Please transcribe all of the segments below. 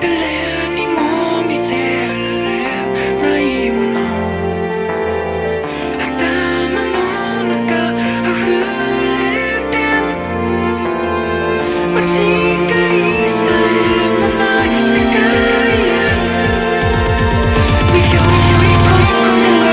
誰にも見せられないもの、頭の中溢れて間違いさえもない世界へ迷い込んで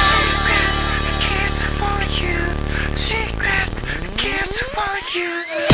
Secret kiss for you.